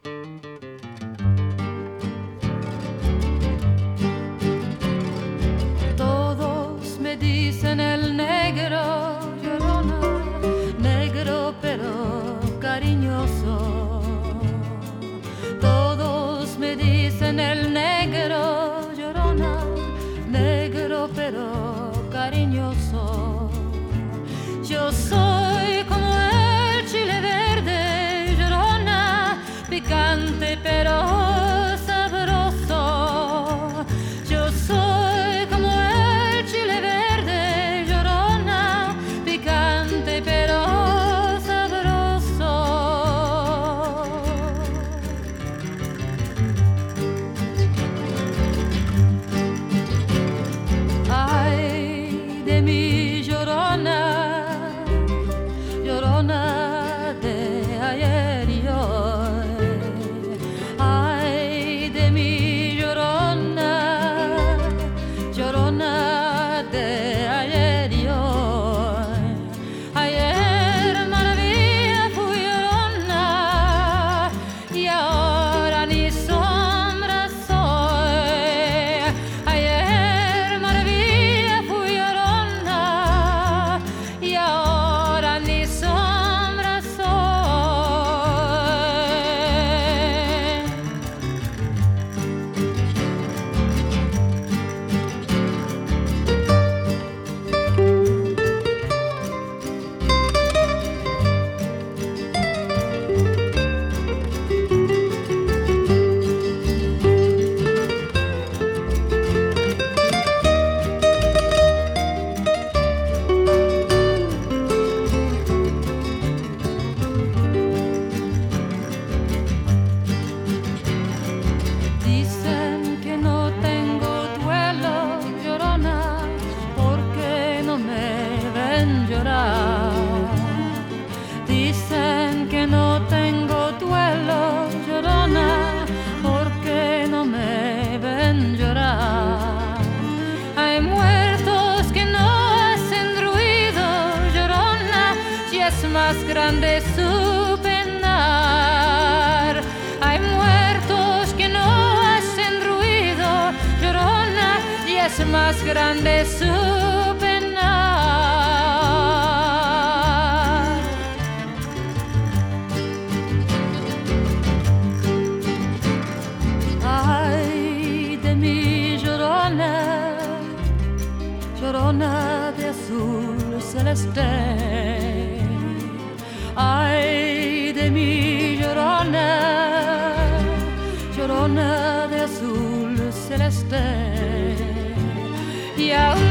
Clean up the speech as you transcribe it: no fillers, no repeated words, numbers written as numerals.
Todos me dicen el negro, llorona, negro pero cariñoso. Todos me dicen el negro, llorona, negro pero cariñoso. Yo soy como el chile verde, llorona, picante pero sabroso. Yo soy como el chile verde, llorona, picante pero sabroso. Ay de mi llorona, llorona de ayer y hoy. Ay de mi llorona, llorona de ayer y hoy. Ayer maravilla fui llorona y ahora ni sombra soy. Ayer maravilla fui llorona y ahora ni sombra soy. Dicen que no tengo duelo, llorona, porque no me ven llorar. Dicen que no tengo duelo, llorona, porque no me ven llorar. Hay muertos que no hacen ruido, llorona, si es más grande su penar. Hay muertos que no hacen ruido, llorona, y es más grande su penar. Ay de mi llorona, llorona de azul celeste. Ay de mi llorona, llorona de azul celeste. Y aún